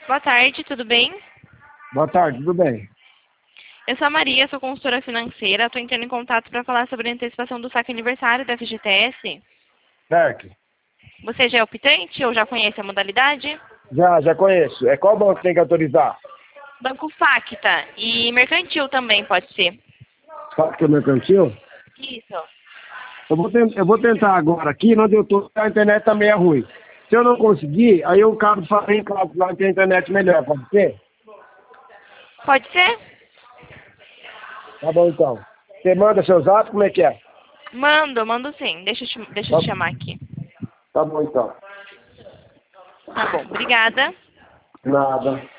Boa tarde, tudo bem? Boa tarde, tudo bem? Eu sou a Maria, sou consultora financeira. Estou entrando em contato para falar sobre a antecipação do saque aniversário da FGTS. Certo. Você já é optante ou já conhece a modalidade? Já conheço. É qual banco que tem que autorizar? Banco Facta e mercantil também pode ser. Sabe que é mercantil? Isso. Eu vou tentar agora aqui, onde eu tô, a internet tá meio ruim. Se eu não conseguir, aí eu acabo fazendo em casa lá tem a internet melhor, pode ser? Pode ser? Tá bom então. Você manda seus dados, como é que é? Mando sim. Deixa eu te chamar aqui. Tá bom então. Tá bom, obrigada. Nada.